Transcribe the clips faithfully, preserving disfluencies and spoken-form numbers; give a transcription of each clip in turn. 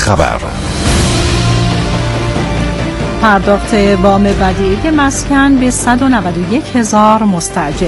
خبر. پرداخت وام ودیعه مسکن به صد و نود و یک هزار مستاجر.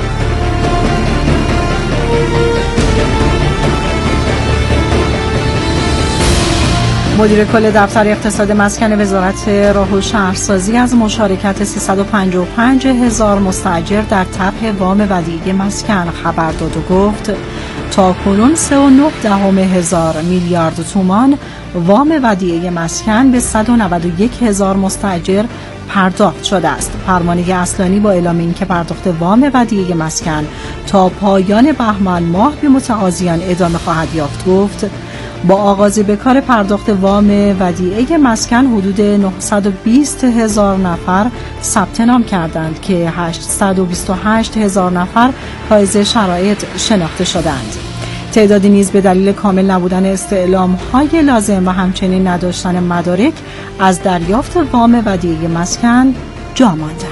مدیر کل دفتر اقتصاد مسکن وزارت راه و شهرسازی از مشارکت سیصد و پنجاه و پنج هزار مستاجر در طرح وام ودیعه مسکن خبر داد و گفت تاکنون سه و نه دهم هزار میلیارد تومان وام ودیعه مسکن به صد و نود و یک هزار مستاجر پرداخت شده است. فرمانده اصلانی با اعلام اینکه پرداخت وام ودیعه مسکن تا پایان بهمن ماه به متقاضیان ادامه خواهد یافت گفت با آغاز به کار پرداخت وام ودیعه مسکن حدود نهصد و بیست هزار نفر ثبت نام کردند که هشتصد و بیست و هشت هزار نفر حائز شرایط شناخته شدند. تعدادی نیز به دلیل کامل نبودن استعلام‌های لازم و همچنین نداشتن مدارک از دریافت وام ودیعه مسکن جا ماندند.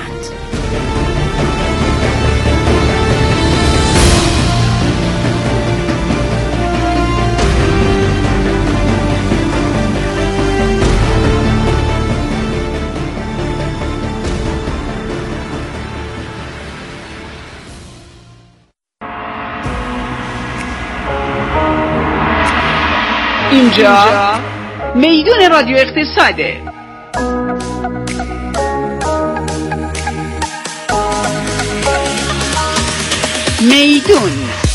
اینجا میدون رادیو اقتصاده. میدون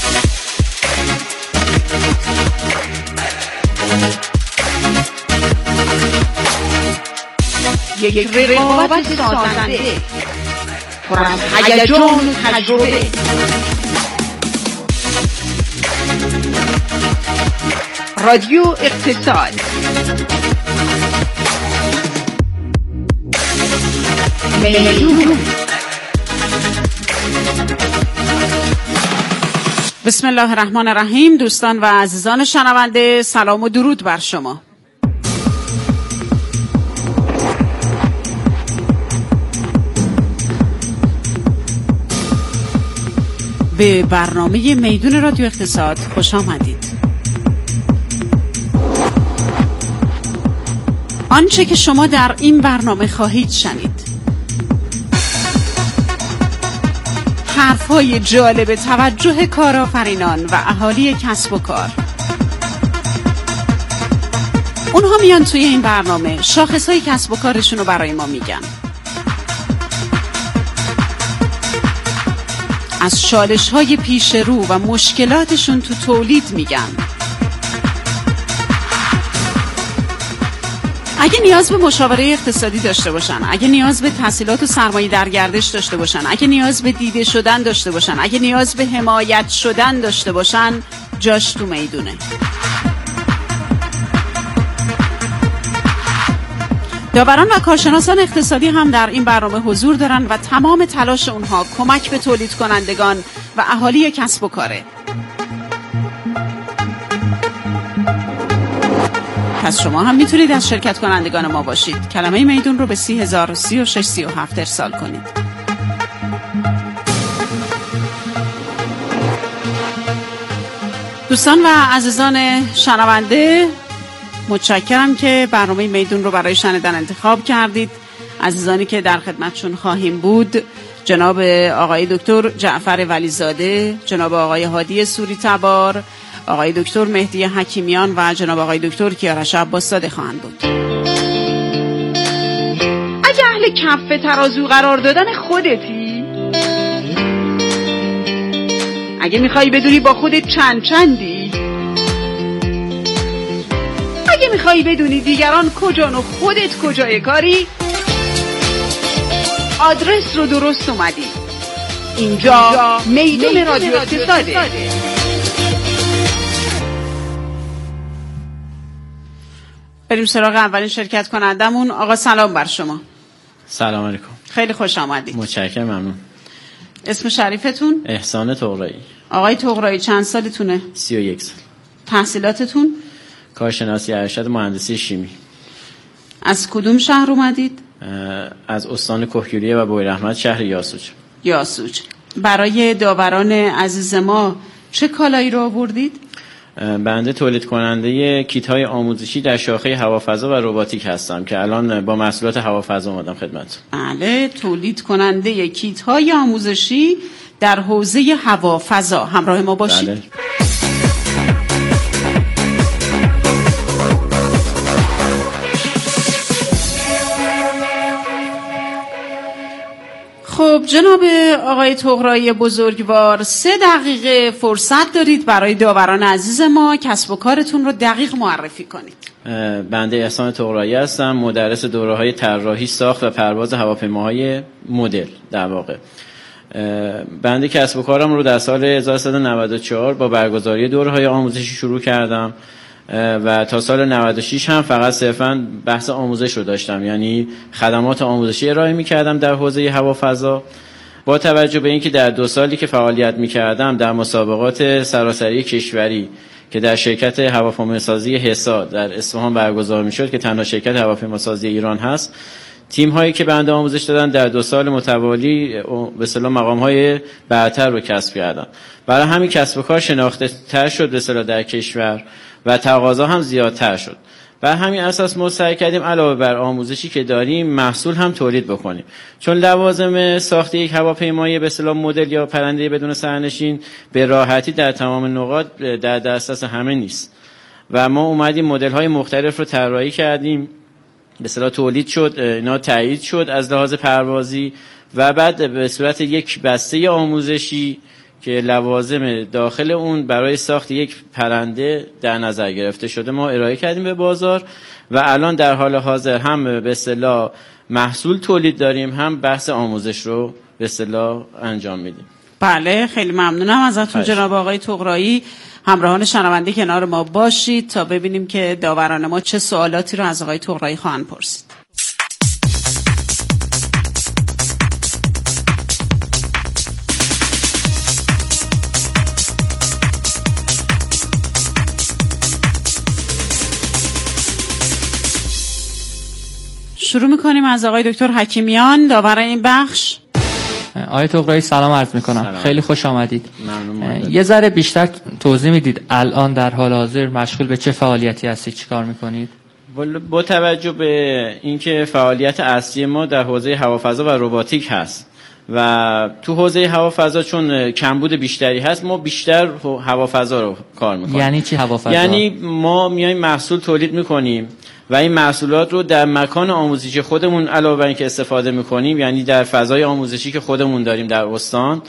یک رقابت سازنده پر از هیجان و تجربه. رادیو اقتصاد. میدون. بسم الله الرحمن الرحیم. دوستان و عزیزان شنونده، سلام و درود بر شما. به برنامه میدون رادیو اقتصاد خوش آمدید. آنچه که شما در این برنامه خواهید شنید حرف‌های جالب توجه کارآفرینان و اهالی کسب و کار. اونها میان توی این برنامه شاخص‌های کسب و کارشون رو برای ما میگن، از چالش‌های پیش رو و مشکلاتشون تو تولید میگن. اگه نیاز به مشاوره اقتصادی داشته باشن، اگه نیاز به تحصیلات و سرمایه در گردش داشته باشن، اگه نیاز به دیده شدن داشته باشن، اگه نیاز به حمایت شدن داشته باشن، جاش تو میدونه. داوران و کارشناسان اقتصادی هم در این برنامه حضور دارن و تمام تلاش اونها کمک به تولید کنندگان و اهالی کسب و کاره. پس شما هم میتونید از شرکت کنندگان ما باشید. کلمه میدون رو به سی هزار و سی و شش سی و هفت ارسال کنید. دوستان و عزیزان شنونده، متشکرم که برنامه میدون رو برای شنیدن انتخاب کردید. عزیزانی که در خدمتشون خواهیم بود جناب آقای دکتر جعفر ولیزاده، جناب آقای هادی سوری تبار، آقای دکتر مهدی حکیمیان و جناب آقای دکتر کیارش عباسزاده خواهند بود. اگه اهل کف ترازو قرار دادن خودتی، اگه میخوای بدونی با خودت چند چندی، اگه میخوای بدونی دیگران کجان و خودت کجای کاری، آدرس رو درست اومدی. اینجا میدون رادیو اقتصاده. بریم سراغ اولین شرکت کنندمون. آقا سلام بر شما. سلام علیکم. خیلی خوش آمدید. متشکرم، ممنون. اسم شریفتون؟ احسان طغرایی. آقای طغرایی چند سالتونه؟ سی و یک سال. تحصیلاتتون؟ کارشناسی ارشد مهندسی شیمی. از کدوم شهر اومدید؟ از استان کهگیلویه و بویراحمد شهر یاسوج. یاسوج. برای داوران عزیز ما چه کالایی رو آوردید؟ بنده تولید کننده کیت های آموزشی در شاخه هوافضا و رباتیک هستم که الان با محصولات هوافضا اومدم خدمت. بله، تولید کننده کیت های آموزشی در حوزه هوافضا. همراه ما باشید. بله. خب جناب آقای طغرایی بزرگوار، سه دقیقه فرصت دارید برای داوران عزیز ما کسب و کارتون رو دقیق معرفی کنید. بنده احسان طغرایی هستم، مدرس دوره‌های طراحی، ساخت و پرواز هواپیماهای مدل. در واقع بنده کسب و کارم رو در سال هزار و سیصد و نود و چهار با برگزاری دوره‌های آموزشی شروع کردم و تا سال نود و شش هم فقط صرفاً بحث آموزش رو داشتم، یعنی خدمات آموزشی ارائه می‌کردم در حوزه هوافضا. با توجه به اینکه در دو سالی که فعالیت می‌کردم در مسابقات سراسری کشوری که در شرکت هواپیماسازی حصار در اصفهان برگزار می‌شد که تنها شرکت هواپیماسازی ایران هست، تیم هایی که بنده آموزش دادن در دو سال متوالی به اصطلاح مقام های برتر رو کسب کردن. برای همین کسب و کار شناخته تر شد به اصطلاح در کشور و تقاضا هم زیادتر شد. بر همین اساس ما سعی کردیم علاوه بر آموزشی که داریم محصول هم تولید بکنیم، چون لوازم ساخت یک هواپیمای به اصطلاح مدل یا پرنده بدون سرنشین به راحتی در تمام نقاط در دسترس همه نیست و ما اومدیم مدل های مختلف رو طراحی کردیم، به اصطلاح تولید شد، اینا تایید شد از لحاظ پروازی و بعد به صورت یک بسته آموزشی که لوازم داخل اون برای ساخت یک پرنده در نظر گرفته شده ما ارائه کردیم به بازار و الان در حال حاضر هم به اصطلاح محصول تولید داریم، هم بحث آموزش رو به اصطلاح انجام میدیم. بله، خیلی ممنونم ازتون جناب آقای طغرایی. همراهان شنونده کنار ما باشید تا ببینیم که داوران ما چه سوالاتی رو از آقای طغرایی خواهند پرسید. شروع میکنیم از آقای دکتر حکیمیان، داور این بخش. آقای طغرایی سلام عرض میکنم. سلام. خیلی خوش آمدید. ممنون. یه ذره بیشتر توضیح میدید الان در حال حاضر مشغول به چه فعالیتی هستید، چیکار میکنید؟ با توجه به اینکه فعالیت اصلی ما در حوزه هوافضا و رباتیک هست و تو حوزه هوافضا چون کمبود بیشتری هست ما بیشتر هوافضا رو کار میکنیم. یعنی چی هوافضا؟ یعنی ما میایم محصول تولید میکنیم و این محصولات رو در مکان آموزشی خودمون علاوه بر اینکه استفاده میکنیم، یعنی در فضای آموزشی که خودمون داریم در استان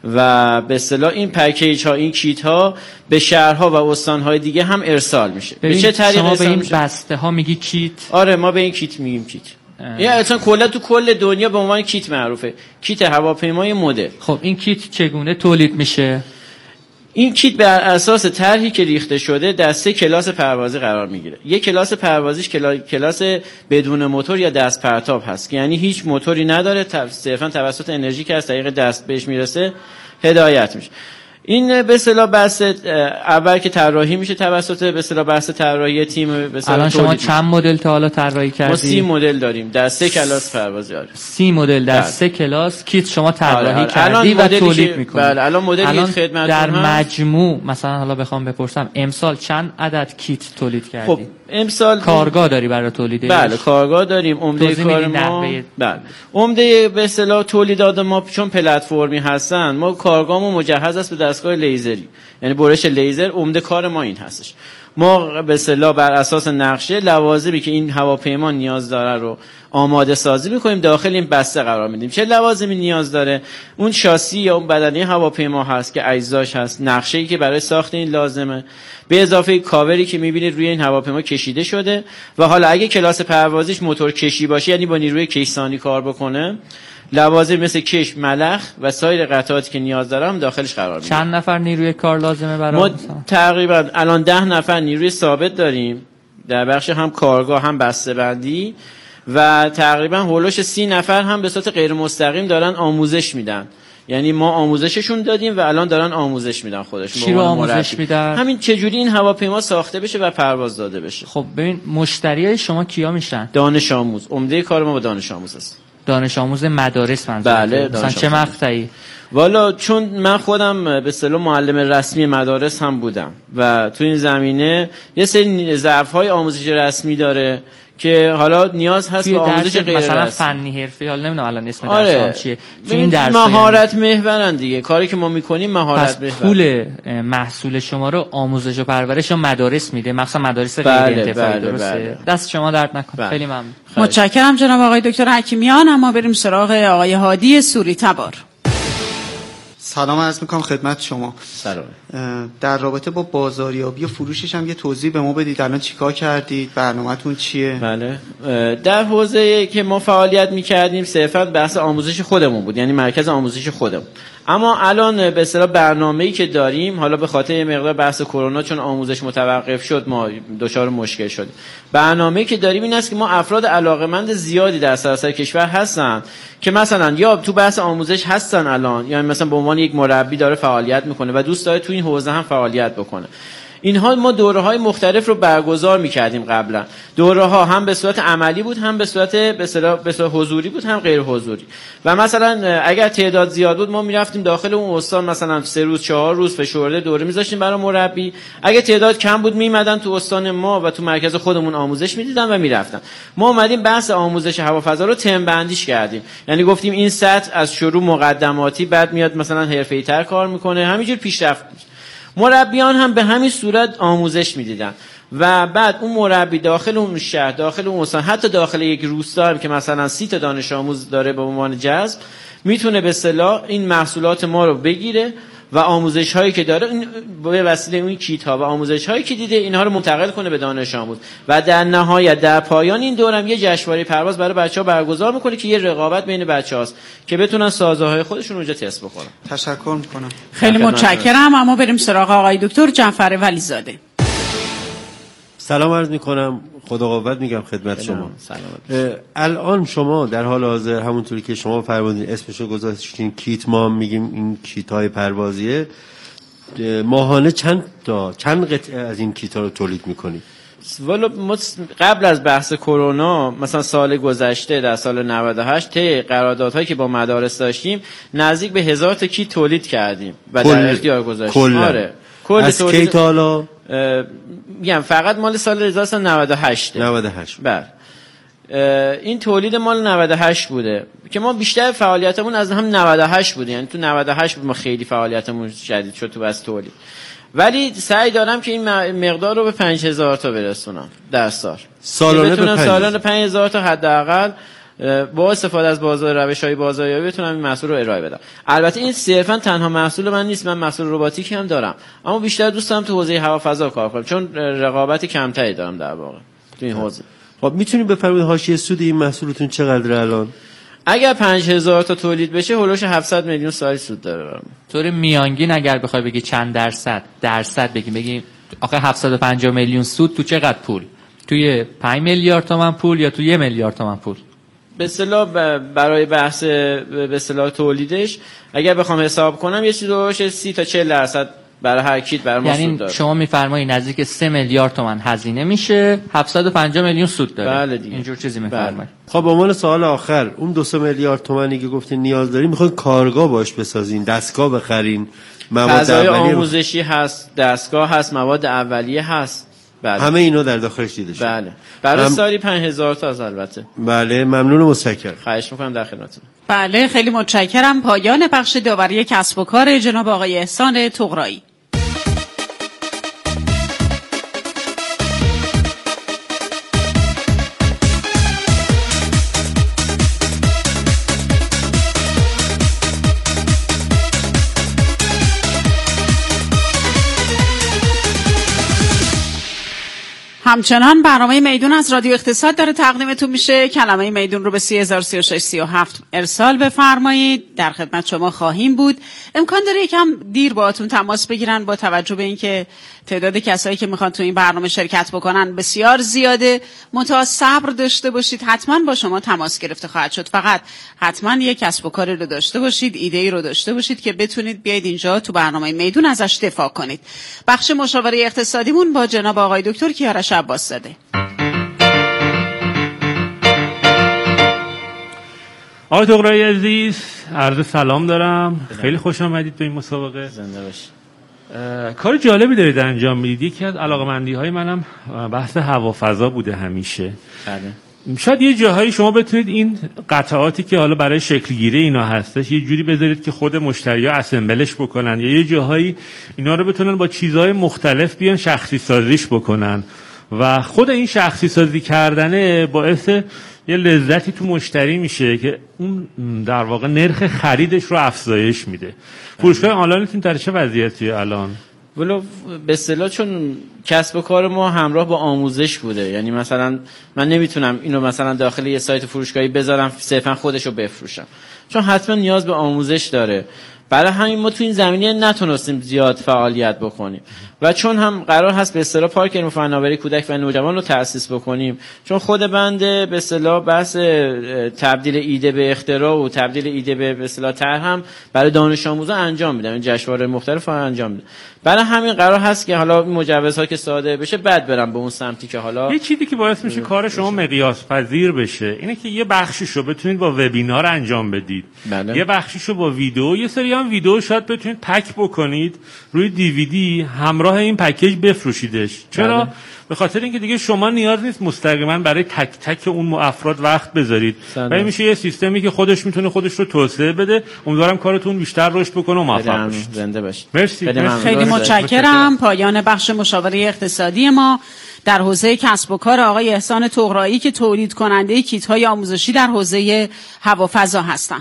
و به اصطلاح این پکیج ها، این کیت ها به شهرها و استان های دیگه هم ارسال میشه. به چه طریقی شما به این میشه؟ بسته ها میگی کیت؟ آره ما به این کیت میگیم کیت. این اصلا کلا تو کل دنیا به عنوان کیت معروفه، کیت هواپیمای مدل. خب این کیت چگونه تولید میشه؟ این کیت بر اساس طرحی که ریخته شده در سه کلاس پروازی قرار میگیره. یک کلاس پروازیش کلاس بدون موتور یا دست پرتاب هست که یعنی هیچ موتوری نداره، صرفا توسط انرژی که از طریق دست بهش میرسه هدایت میشه. این به اصطلاح بحث اول که طراحی میشه توسط به اصطلاح بحث طراحی تیم به اصطلاح. الان شما چند مدل تا حالا طراحی کردید؟ ما سی مدل داریم در سه کلاس پروازی. آره سی مدل در سه کلاس کیت شما طراحی کردی و تولید میکنید. بله الان مدلی خدمتتون در مجموع مثلا حالا بخوام بپرسم امسال چند عدد کیت تولید کردی؟ خب امسال کارگاه داری برای تولیدش؟ بله کارگاه داریم. عمده کار ما بله عمده به اصطلاح تولیدات ما چون پلتفرمی هستن ما کارگاهمون مجهز است به دستگاه لیزری، یعنی برش لیزر. عمده کار ما این هستش، ما به اصطلاح بر اساس نقشه لوازمی که این هواپیما نیاز داره رو آماده سازی میکنیم، داخل این بسته قرار میدیم. چه لوازمی نیاز داره، اون شاسی یا اون بدنه هواپیما هست که اجزاش هست، نقشه‌ای که برای ساخت این لازمه، به اضافه کاوری که میبینید روی این هواپیما کشیده شده و حالا اگه کلاس پروازیش موتور کشی باشه یعنی با نیروی کشسانی کار بکنه، لوازم مثل کش، ملخ و سایر قطعاتی که نیاز دارم داخلش قرار میده. چند نفر نیروی کار لازمه برای ما تقریبا الان ده نفر نیروی ثابت داریم در بخش هم کارگاه هم بسته بندی و تقریبا هولوش سی نفر هم به صورت غیر مستقیم دارن آموزش میدن، یعنی ما آموزششون دادیم و الان دارن آموزش میدن خودشون. چی رو آموزش میدن؟ همین چجوری این هواپیما ساخته بشه و پرواز داده بشه. خب ببین مشتریای شما کیا میشن؟ دانش آموز. عمده کار ما با دانش آموز است. دانش آموز مدارس منظور؟ بله مثلا چه مقطعی؟ والا چون من خودم به اصطلاح معلم رسمی مدارس هم بودم و تو این زمینه یه سری ظرف‌های آموزش رسمی داره که حالا نیاز هست به آموزش غیر مثلا رسمی، فنی حرفی، حالا نمیدونم الان اسم آره. درسام چیه، تو این درس مهارت محورن دیگه، کاری که ما میکنیم مهارت محور. پول محصول شما رو آموزش و پرورش مدارس میده، مثلا مدارس غیر بله، انتفاعی. بله، درسته؟ بله. دست شما درد نکنه. بله. خیلی ممنون. متشکرم جناب آقای دکتر حکیمیان. اما بریم سراغ آقای هادی سوری تبار. سلام عرض میکنم خدمت شما. سلام. در رابطه با بازاریابی و فروشش هم یه توضیح به ما بدید، الان چیکار کردید، برنامه‌تون چیه؟ بله. در حوزه که ما فعالیت میکردیم صرفا بحث آموزش خودمون بود، یعنی مرکز آموزش خودمون. اما الان به اصطلاح برنامه‌ای که داریم، حالا به خاطر یه مقدار بحث کرونا چون آموزش متوقف شد ما دچار مشکل شدیم. برنامه‌ای که داریم این است که ما افراد علاقه‌مند زیادی در سراسر کشور هستن که مثلا یا تو بحث آموزش هستن الان، یا یعنی مثلا به عنوان یک مربی داره فعالیت میکنه و دوست داره تو این حوزه هم فعالیت بکنه. اینها ما دوره‌های مختلف رو برگزار می‌کردیم قبلا. دوره‌ها هم به صورت عملی بود، هم به صورت به اصطلاح به صورت حضوری بود، هم غیر حضوری. و مثلا اگر تعداد زیاد بود ما می‌رفتیم داخل اون استان، مثلا سه روز چهار روز فشرده دوره می‌ذاشتیم برای مربی. اگر تعداد کم بود می‌مدن تو استان ما و تو مرکز خودمون آموزش می‌دیدن و می‌رفتن. ما اومدیم بحث آموزش هوافضا رو ترم بندیش کردیم. یعنی گفتیم این سطح از شروع مقدماتی، بعد میاد مثلا حرفه‌ای‌تر کار می‌کنه، همینجور پیشرفت. مربیان هم به همین صورت آموزش میدیدن و بعد اون مربی داخل اون شهر، داخل اون استان، حتی داخل یک روستا هم که مثلا سی تا دانش آموز داره به عنوان جذب، میتونه به اصطلاح این محصولات ما رو بگیره و آموزش هایی که داره این به وسیله اون کیت ها و آموزش هایی که دیده اینها رو منتقل کنه به دانش آموز و در نهایت در پایان این دورم یه جشنواره پرواز برای بچه‌ها برگزار میکنه که یه رقابت بین بچه‌هاست که بتونن سازه‌های خودشون اونجا تست بکنن. تشکر میکنم. خیلی متشکرم. اما بریم سراغ آقای دکتر جعفر ولیزاده. سلام عرض میکنم، خدا قوت میگم خدمت شما. الان شما در حال حاضر همونطوری که شما فرمودین اسمشو گذاشتین کیت، ما میگیم این کیت های پروازیه، ماهانه چند تا چند قطعه از این کیت ها رو تولید میکنید؟ والا ما قبل از بحث کرونا مثلا سال گذشته در سال نود و هشت طی قراردادهایی که با مدارس داشتیم نزدیک به هزار تا کیت تولید کردیم و در اختیار گذاشتیم. آره. کل از کی تا حالا؟ میگم فقط مال سال هزار و سیصد و نود و هشت. نود و هشت. بله. این تولید مال نود و هشت بوده که ما بیشتر فعالیتمون از هم نود و هشت بوده، یعنی تو نود و هشت بود ما خیلی فعالیتمون شدید شد تو بس تولید، ولی سعی دارم که این مقدار رو به پنج هزار تا برسونم در سال. سالانه به سالانه پنج هزار تا حداقل با استفاده از بازار روش‌های بازاریابی بتونم این محصول رو ارائه بدم. البته این صرفا تنها محصول من نیست، من محصول رباتیکی هم دارم، اما بیشتر دوست دارم تو حوزه هوافضا کار کنم چون رقابت کمتری دارم در واقع تو این حوزه. خب میتونید بفرمایید حاشیه سود این محصولتون چقدر الان؟ اگر پنج هزار تا تولید بشه هولوش هفتصد میلیون سالی سود داره برام. طور میانگین اگر بخوای بگی چند درصد درصد بگیم بگیم آخه هفتصد و پنجاه میلیون سود تو چقدر پول؟ توی پنج میلیارد تومان پول یا توی یک میلیارد تومان پول؟ به اصطلاح برای بحث به اصطلاح تولیدش اگر بخوام حساب کنم یه چیزی باشه سی تا چهل درصد برای هر کیت برای ما یعنی سود داره. شما میفرمایید نزدیک سه میلیارد تومان هزینه میشه، هفتصد و پنجاه میلیون سود داره. بله دیگه. اینجور چیزی میفرمایید. خب به عنوان سوال آخر، اون دو سه میلیارد تومانی که گفتین نیاز دارین، میخواین کارگاه باش بسازین، دستگاه بخرین، مواد اولیه آموزشی هست، دستگاه هست، مواد اولیه هست. بله. همه اینا در داخلش دیده شد. بله. برای هم... سالی پنج هزار تا از البته. بله، ممنون و متشکرم. خواهش می‌کنم در خدمتتون. بله، خیلی متشکرم. پایان بخش داوری کسب و کار جناب آقای احسان طغرایی. همچنان برنامه میدون از رادیو اقتصاد داره تقدیمتون میشه. کلمه میدون رو به سی هزار و سی و شش سی و هفت ارسال بفرمایید، در خدمت شما خواهیم بود. امکان داره یکم دیر باهاتون تماس بگیرن با توجه به اینکه تعداد کسایی که میخوان تو این برنامه شرکت بکنن بسیار زیاده. منتها صبر داشته باشید، حتما با شما تماس گرفته خواهد شد. فقط حتما یک کسب و کاری رو داشته باشید، ایده ای رو داشته باشید که بتونید بیاید اینجا تو برنامه میدون ازش دفاع کنید. بخش مشاوره اقتصادیمون با جناب آقای دکتر کیارش عباس‌زاده. آقای طغرایی عزیز، عرض سلام دارم. خیلی خوش آمدید به این مسابقه. زنده باشید. کار جالبی دارید انجام میدید. یکی از علاقه‌مندی‌های منم بحث هوافضا بوده همیشه. بله. شاید یه جاهایی شما بتونید این قطعاتی که حالا برای شکلگیری اینا هستش یه جوری بذارید که خود مشتری‌ها اسمبلش بکنن، یا یه جاهایی اینا رو بتونن با چیزهای مختلف بیان شخصی سازیش بکنن و خود این شخصی سازی کردنه باعث یه لذتی تو مشتری میشه که اون در واقع نرخ خریدش رو افزایش میده. فروشگاه آنلاینتون در چه وضعیتیه الان؟ ولو به اصطلاح چون کسب و کار ما همراه با آموزش بوده، یعنی مثلا من نمیتونم اینو مثلا داخل یه سایت فروشگاهی بذارم صرفا خودشو بفروشم، چون حتما نیاز به آموزش داره. برای همین ما تو این زمینه نتونستیم زیاد فعالیت بکنیم و چون هم قرار هست به اصطلاح پارک علم و فناوری کودک و نوجوان رو تأسیس بکنیم، چون خود بنده به اصطلاح بحث تبدیل ایده به اختراع و تبدیل ایده به به اصطلاح طرح هم برای دانش آموزان انجام میدم، این جشنواره مختلف رو انجام میدم. برای همین قرار هست که حالا این مجوزها که صادر بشه بعد برم به اون سمتی که حالا یه چیزی که باعث میشه کار شما مقیاس پذیر بشه اینه که یه بخشیشو بتونید با وبینار انجام بدید. بله. یه بخشیشو با ویدیو، یه سری هم ویدیو شاید بتونید پک بکنید روی دیویدی همراه این پکیج بفروشیدش. چرا؟ بله. به خاطر اینکه دیگه شما نیاز نیست مستقیما برای تک تک اون افراد وقت بذارید. ولی میشه یه سیستمی که خودش میتونه خودش رو توسعه بده. امیدوارم کارتون بیشتر رشد بکنه و موفق باشید. زنده باشید. مرسی. خیلی, خیلی متشکرم. پایان بخش مشاوره اقتصادی ما در حوزه کسب و کار آقای احسان طغرایی که تولید کننده کیت‌های آموزشی در حوزه هوافضا هستند.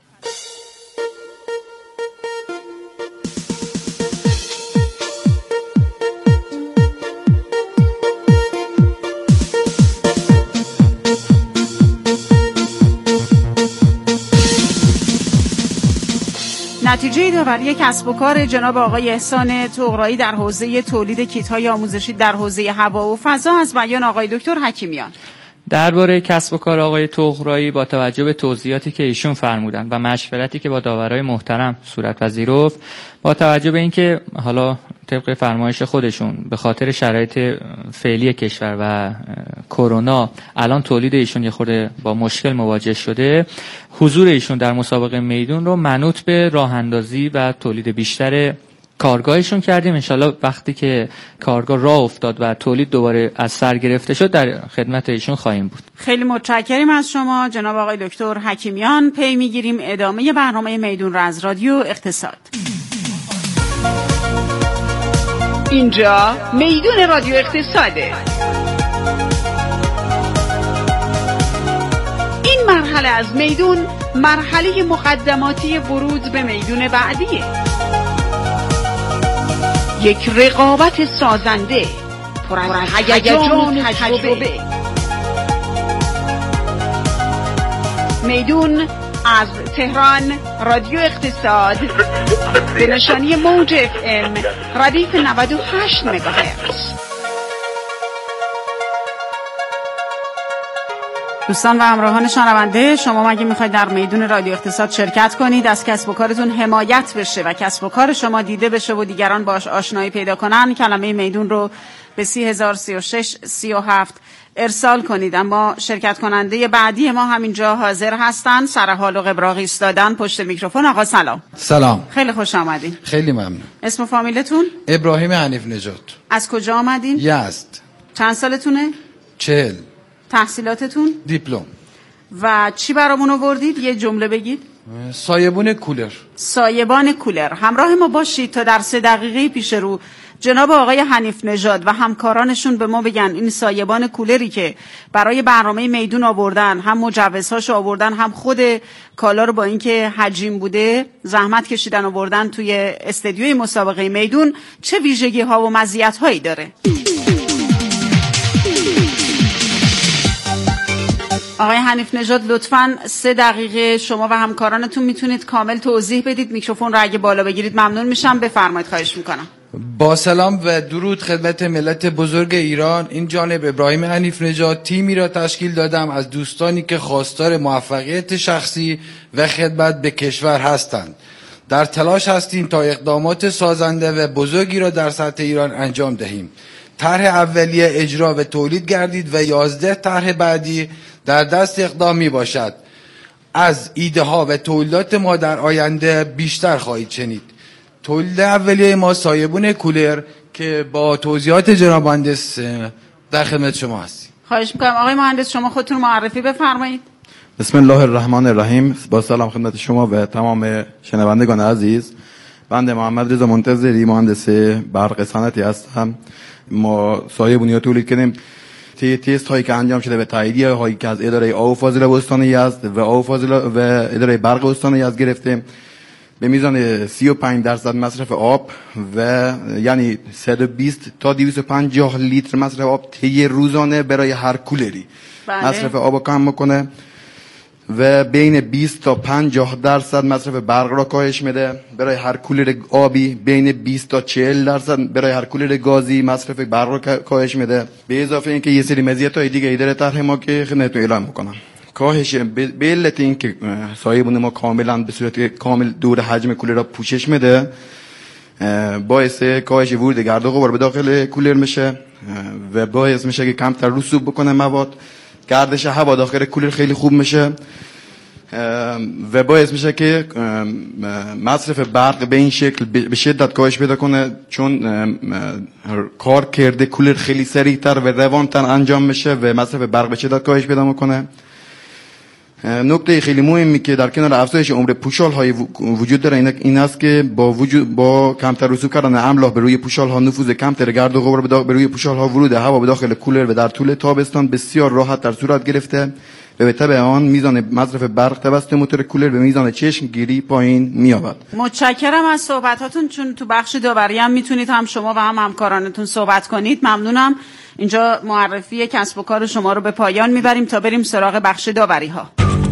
نتیجه داوری کسب و کار جناب آقای احسان طغرایی در حوزه تولید کیت‌های آموزشی در حوزه هوا و فضا از بیان آقای دکتر حکیمیان. درباره کسب و کار آقای طغرایی با توجه به توضیحاتی که ایشون فرمودن و مشورتی که با داورای محترم صورت پذیرفت، با توجه به اینکه حالا طبق فرمایش خودشون به خاطر شرایط فعلی کشور و کرونا الان تولید ایشون یه خورده با مشکل مواجه شده، حضور ایشون در مسابقه میدون رو منوط به راه اندازی و تولید بیشتر کارگاهشون کردیم. انشالله وقتی که کارگاه راه افتاد و تولید دوباره از سر گرفته شد در خدمت ایشون خواهیم بود. خیلی متشکریم از شما جناب آقای دکتر حکیمیان. پی میگیریم ادامه برنامه میدون را از رادیو اقتصاد. اینجا میدون رادیو اقتصاده. این مرحله از میدون مرحله مقدماتی ورود به میدون بعدیه. یک رقابت سازنده پر از هیجان و تجربه. میدون از تهران رادیو اقتصاد به نشانی موج اف ام ردیف نود و هشت مگاهرتز. دوستان و همراهان شنونده، شما مگه میخواید در میدون رادیو اقتصاد شرکت کنید، از کسب و کارتون حمایت بشه و کسب و کار شما دیده بشه و دیگران باش آشنایی پیدا کنن، کلمه میدون رو به سی هزار سی و شش سی و هفت ارسال کنید. اما شرکت کننده بعدی ما همینجا حاضر هستن، سر حال و قبراق ایستادن پشت میکروفون. آقا سلام. سلام. خیلی خوش آمدین. خیلی ممنون. اسم و فامیلتون؟ ابراهیم حنیف نژاد. از کجا آمدین؟ یزد. چند سالتونه؟ چهل. تحصیلاتتون؟ دیپلم. و چی برامون آوردید؟ یه جمله بگید. سایبان کولر. سایبان کولر. همراه ما باشید تا در سه دقیقه پیش رو جناب آقای حنیف نژاد و همکارانشون به ما بگن این سایبان کولری که برای برنامه میدون آوردن، هم مجوزهاشو آوردن، هم خود کالا رو با اینکه حجیم بوده زحمت کشیدن آوردن توی استدیوی مسابقه میدون، چه ویژگی ها و مزیت هایی داره. آقای حنیف نژاد لطفاً سه دقیقه شما و همکارانتون میتونید کامل توضیح بدید. میکروفون رو اگه بالا بگیرید ممنون میشم. بفرمایید. خواهش میکنم. با سلام و درود خدمت ملت بزرگ ایران. این جانب ابراهیم حنیف نژاد تیمی را تشکیل دادم از دوستانی که خواستار موفقیت شخصی و خدمت به کشور هستند. در تلاش هستیم تا اقدامات سازنده و بزرگی را در سطح ایران انجام دهیم. طرح اولیه اجرا و تولید گردید و یازده طرح بعدی در دست اقدام می باشد. از ایده ها و تولیدات ما در آینده بیشتر خواهید شنید. تولید اولیه ما سایبون کولر که با توضیحات جناب مهندس در خدمت شما هستیم. خواهش میکنم آقای مهندس شما خودتون معرفی بفرمایید. بسم الله الرحمن الرحیم. با سلام خدمت شما و تمام شنوندگان عزیز. بنده محمد رضا منتظری مهندس برق صنعتی هستم. ما سایه بنیاد تولید کردیم. تی تست هایی که انجام شده و تاییدیه هایی که از اداره آب و فاضلاب استان یزد و آب و فاضلاب و اداره برق استان یزد گرفتیم به میزان سی و پنج درصد مصرف آب و یعنی صد و بیست تا دویست و پنجاه لیتر مصرف آب طی روزانه برای هر کولری بله. مصرف آب کم میکنه و بین بیست تا پنجاه درصد مصرف برق را کاهش میده. برای هر کولر آبی بین بیست تا چهل درصد، برای هر کولر گازی مصرف برق را کاهش میده. به اضافه اینکه یه سری مزیت‌های دیگه ای داره طرح ما که خدمتتون اعلام میکنم. کاهش به علت اینکه سایبون ما کاملا به صورت کامل دور حجم کولر را پوشش میده باعث کاهش ورود گرد و غبار به داخل کولر میشه و باعث میشه که کمتر رسوب بکنه مواد. گردش هوا داخل کولر خیلی خوب میشه و باعث میشه که مصرف برق به این شکل به شدت کاهش پیدا کنه، چون کار کرده کولر خیلی سریعتر و روانتر انجام میشه و مصرف برق به شدت کاهش پیدا میکنه. نکته خیلی مهمی که در کنار افزایش عمر پوشال های وجود داره این است که با وجود با کمتر رسوب کردن املاح به روی پوشال ها، نفوذ کمتر گرد و غبار به روی پوشال ها، ورود هوا به داخل کولر و در طول تابستان بسیار راحت در صورت گرفته و به تبع آن میزان مصرف برق توسط موتور کولر به میزان چشمگیری پایین میاد. متشکرم از صحبتاتون، چون تو بخش داوری هم میتونید هم شما و هم همکارانتون صحبت کنید. ممنونم. اینجا معرفی کسب و کار شما رو به پایان میبریم تا بریم سراغ بخش داوری ها.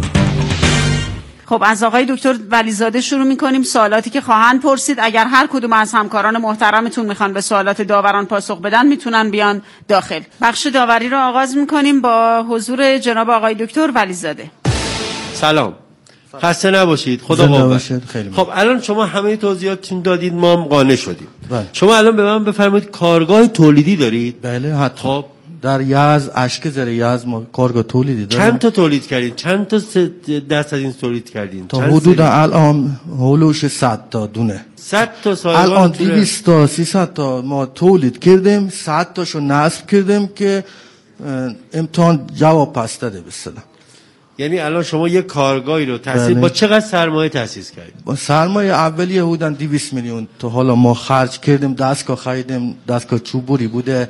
خب از آقای دکتر ولیزاده شروع میکنیم. سوالاتی که خواهند پرسید، اگر هر کدوم از همکاران محترمتون میخوان به سوالات داوران پاسخ بدن میتونن بیان داخل. بخش داوری رو آغاز میکنیم با حضور جناب آقای دکتر ولیزاده. سلام، خسته نباشید، خدا قوت. خب الان شما همه توضیحاتتون دادید، ما هم قانع شدیم. بله. شما الان به من بفرمایید کارگاه تولیدی دارید؟ بله حتی. خب در یزد اشکزر یزد ما کارگاه تولیدی داریم. چند تا تولید کردین؟ چند تا دست از این تولید کردین؟ تا حدود الان هولوش صد تا دونه. صد تا سایبان الان دویست تا سیصد تا ما تولید کردیم، صد تاشو نصب کردیم که امتحان جواب پس داده به اصطلاح. یعنی الان شما یه کارگاهی رو تأسیس با چقدر سرمایه تأسیس کردید؟ با سرمایه اولیه حدود دویست میلیون تا حالا ما خرج کردیم. دستگاه خریدیم، دستگاه چوبوری بوده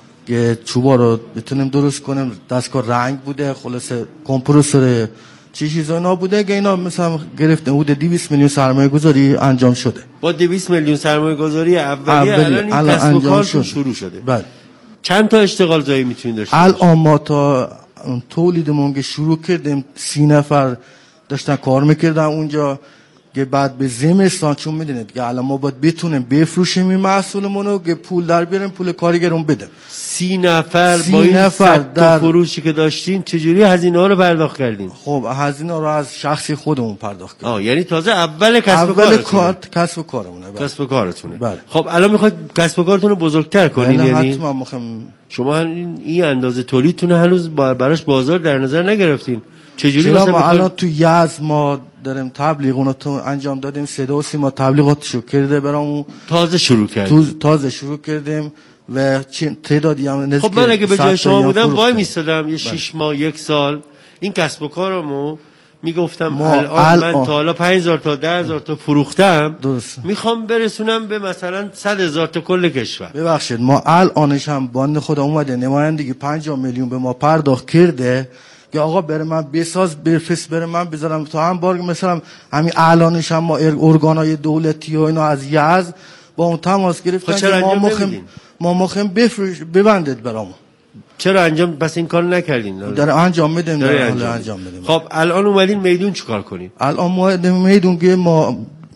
که چوبا رو بتونیم درست کنیم، دستگاه رنگ بوده، خلاصه کمپرسور چی چیزا اینا بوده که اینا مثلا گرفتیم. حدود دویست میلیون سرمایه گذاری انجام شده. با دویست میلیون سرمایه گذاری اولیه الان این کسب و کار شروع شده. بله. چند تا اشتغال زایی میتونید داشته الان ما تا تولیدمون که شروع کردیم سی نفر داشتن کار میکردن اونجا که بعد به زمستان، چون میدونید که الان ما باید بتونیم بفروشیم این محصولمونو که پول در بیاریم، پول کارگرمون بدیم. سی نفر سی با این نفر در فروشی که داشتین چجوری هزینه ها رو پرداخت کردین؟ خب هزینه رو از شخصی خودمون پرداخت کردیم. آه یعنی تازه اول کسب و کارتونه. کار کسب و کارمونه. بله. کسب و کارتونه. بله. خب الان میخواید کسب و کارتون رو بزرگتر کنین؟ بله یعنی حتما میخوام. شما این, این اندازه تولیدتون هنوز براش بازار در نظر نگرفتین. چجوری مثلا ما الان تو یزد ما داریم تبلیغ اونو تو انجام دادیم، صدا و سیما تبلیغاتشو کرده برامون، تازه شروع کردیم. تازه شروع کردیم و تعدادی هم نزدیک. خب من اگه به جای شما بودم وای میستادم یه شش ماه یک سال این کسب و کارمو میگفتم الان من تا حالا پنج هزار تا ده هزار تا فروختم، میخوام برسونم به مثلا صد هزار تا کل کشور. ببخشید ما الانش هم باند خدا اومده نمایندگی پنجاه میلیون به ما پرداخت کرده که آقا بره من بساز برفس بره من بذارم تا هم بار مثلا همین الانش هم ما ارگانای دولتی و اینا از یزد با اون تماس گرفتن که ما مخم ما مخم بفروش ببندید برامون. چرا انجام پس این کارو نکردین؟ داره انجام میدیم، داره انجام, انجام میدیم. خب الان اومدین میدون چیکار کنین؟ الان ما میدون که ما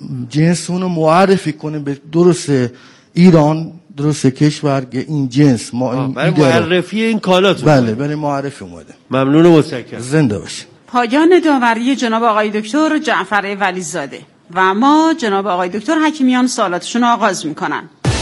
جنسون رو معرفی کنیم به درست ایران، درست کشور که این جنس ما این برای معرفی این کالاتون. بله برای معرفی اومده. ممنون و متشکرم. زنده باشید. پایان داوری جناب آقای دکتر جعفر ولیزاده و ما جناب آقای دکتر حکیمیان سوالاتشون رو آغاز میکنن.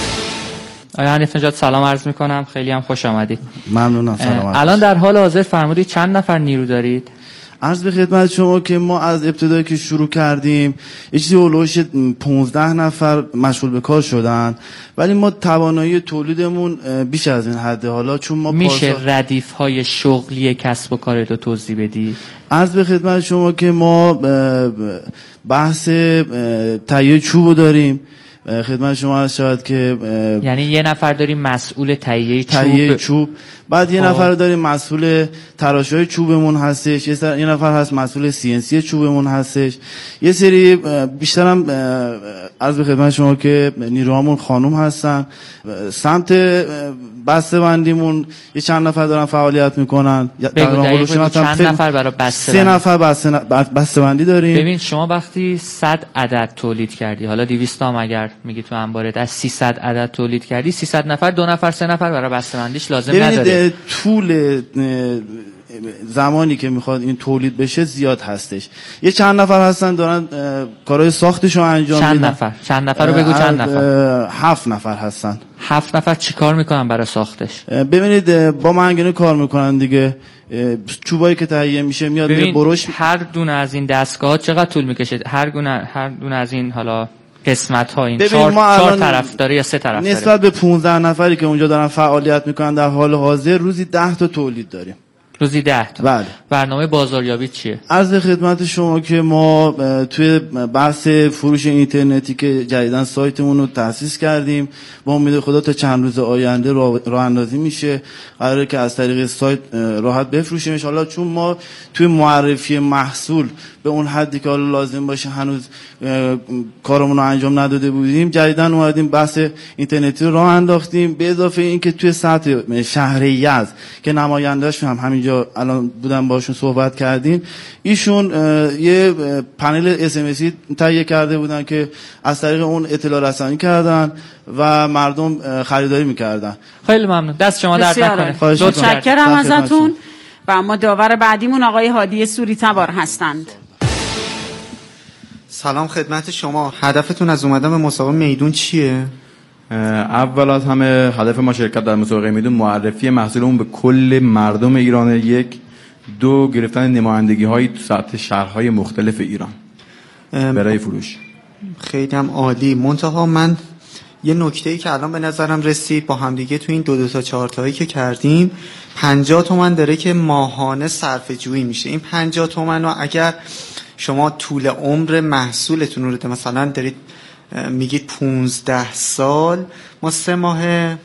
آقای حنیف نژاد سلام عرض میکنم، خیلی هم خوش آمدید. ممنونم. سلام. الان در حال حاضر فرمودید چند نفر نیرو دارید؟ عرض به خدمت شما که ما از ابتدایی که شروع کردیم یه چیزی اولوش پانزده نفر مشغول به کار شدن، ولی ما توانایی تولیدمون بیش از این حده. حالا چون ما میشه پارسا... ردیف های شغلی کسب و کار رو توضیح بدی؟ عرض به خدمت شما که ما بحث تهیه چوب داریم. خدمت شما هست شاید که یعنی یه نفر داریم مسئول تهیه چوب تهیه چوب، بعد یه نفر داریم مسئول تراشای چوبمون هستش، یه, یه نفر هست مسئول سی ان سی چوبمون هستش، یه سری بیشتر هم عرض به خدمت شما که نیروهامون خانم هستن. سمت بسته بندیمون یه چند نفر دارن فعالیت میکنن. بگو چند نفر برای بسته سه نفر بسته بندی داریم. ببین شما وقتی صد عدد تولید کردی، حالا دویست تا اگر میگی تو انبارت از سیصد عدد تولید کردی، سیصد نفر دو نفر سه نفر برای بسته بندیش لازم نداره. طول زمانی که میخواد این تولید بشه زیاد هستش. یه چند نفر هستن دارن کارهای ساختشو انجام میدن. چند نفر؟ چند نفر رو بگو. چند نفر؟ هفت نفر هستن. هفت نفر چی کار میکنن برای ساختش؟ ببینید با منگنه کار میکنن دیگه. چوبایی که تهیه میشه میاد میره بروش. هر دونه از این دستگاه چقدر طول میکشه؟ هر گونه هر دونه از این حالا قسمت ها این چهار چهار طرف داره یا سه طرف داره؟ نسبت به پانزده نفری که اونجا دارن فعالیت میکنن در حال حاضر روزی ده تا تولید داریم. روزی ده تا؟ بله. برنامه بازاریابی چیه؟ عرض خدمت شما که ما توی بحث فروش اینترنتی که جدیداً سایتمون رو تأسیس کردیم، با امید خدا تا چند روز آینده راه اندازی میشه، قراره که از طریق سایت راحت بفروشیمش. حالا چون ما توی معرفی محصول به اون حدی که حالا لازم باشه هنوز کارمون رو انجام نداده بودیم، جدیداً اومدیم بحث اینترنتی رو راه انداختیم. به اضافه این که توی سطح شهر یزد که نماینده‌اش هم همینجا الان بودن باشون صحبت کردیم، ایشون یه پنل اس ام اسی تهیه کرده بودن که از طریق اون اطلاع رسانی کردن و مردم خریداری میکردن. خیلی ممنون، دست شما درد نکنه. متشکرم ازتون. و اما داور بعدیمون آقای هادی سوری تبار هستند. سلام خدمت شما. هدفتون از اومدن به مسابقه میدون چیه؟ اول از همه هدف ما شرکت در مسابقه میدون معرفی محصولمون به کل مردم ایران، یک دو گرفتن نمایندگی های تو سطح شهرهای مختلف ایران برای فروش. خیلی هم عالی. منتها من یه نکته‌ای که الان به نظرم رسید با همدیگه تو این دو دو تا چهار تایی که کردیم، پنجاه تومن داره که ماهانه صرفه جویی میشه. این پنجاه تومن رو اگر شما طول عمر محصولتون رو مثلا دارید میگید پونزده سال، ما سه ماه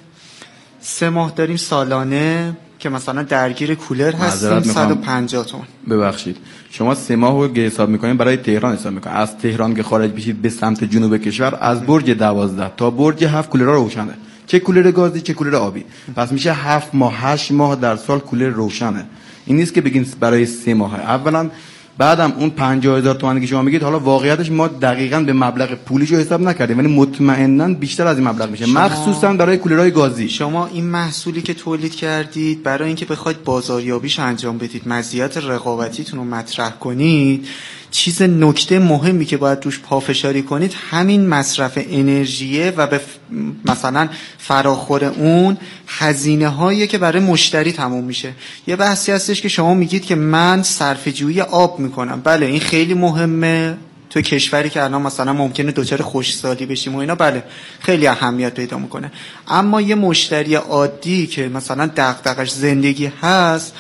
سه ماه داریم سالانه که مثلا درگیر کولر هستیم صد و پنجاه تومن. ببخشید شما سه ماه رو حساب میکنین برای تهران حساب میکنین. از تهران که خارج بشید به سمت جنوب کشور از برج دوازده تا برج هفت کولرها روشنه، چه کولر گازی چه کولر آبی. پس میشه هفت ماه هشت ماه در سال کولر روشنه. این نیست که بگین برای سه ماه. اولا بعدم اون پنجاه هزار تومانی که شما میگید، حالا واقعیتش ما دقیقاً به مبلغ پولیشو حساب نکردیم ولی مطمئناً بیشتر از این مبلغ میشه، مخصوصاً برای کولرهای گازی. شما این محصولی که تولید کردید برای اینکه بخواید بازاریابیش انجام بدید، مزیت رقابتیتون رو مطرح کنید، چیز نکته مهمی که باید روش پافشاری کنید همین مصرف انرژیه و به مثلا فراخور اون هزینه هایی که برای مشتری تموم میشه. یه بحثی هستش که شما میگید که من صرفه جویی آب میکنم. بله این خیلی مهمه تو کشوری که الان مثلا ممکنه دوچار خشکسالی بشیم و اینا، بله خیلی اهمیت پیدا میکنه. اما یه مشتری عادی که مثلا دغدغش زندگی هست،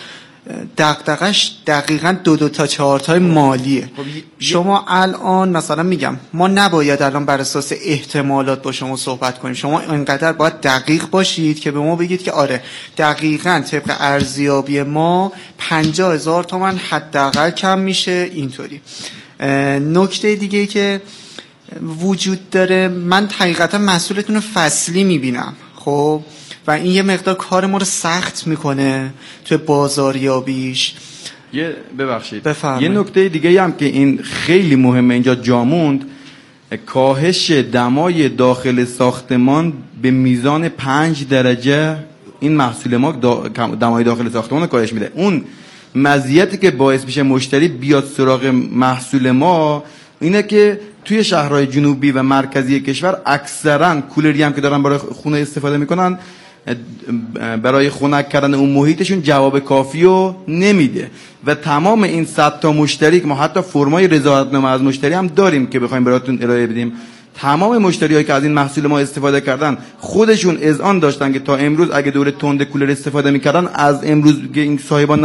دغدغش دقیقاً دو دو تا چهار تای مالیه. شما الان مثلا میگم ما نباید الان بر اساس احتمالات با شما صحبت کنیم، شما اینقدر باید دقیق باشید که به ما بگید که آره دقیقاً طبق ارزیابی ما پنجاه هزار تومان حداقل کم میشه اینطوری. نکته دیگه که وجود داره، من حقیقتا محصولتون رو فصلی میبینم خب و این یه مقدار کار ما رو سخت میکنه توی بازاریابیش. یه ببخشید بفرمایید. یه نکته دیگه هم که این خیلی مهمه اینجا جاموند، کاهش دمای داخل ساختمان به میزان پنج درجه این محصول ما دمای داخل ساختمان رو کاهش میده. اون مزیتی که باعث میشه مشتری بیاد سراغ محصول ما اینه که توی شهرهای جنوبی و مرکزی کشور اکثرا کولری هم که دارن برای خونه استفاده میکنن برای خنک کردن اون محیطشون جواب کافی رو نمیده و تمام این صد تا مشتری که ما حتی فرمای رضایتنامه از مشتری هم داریم که بخوایم براتون ارائه بدیم، تمام مشتریایی که از این محصول ما استفاده کردن خودشون اذعان داشتن که تا امروز اگه دوره تند کولر استفاده میکردن از امروز که این صاحبان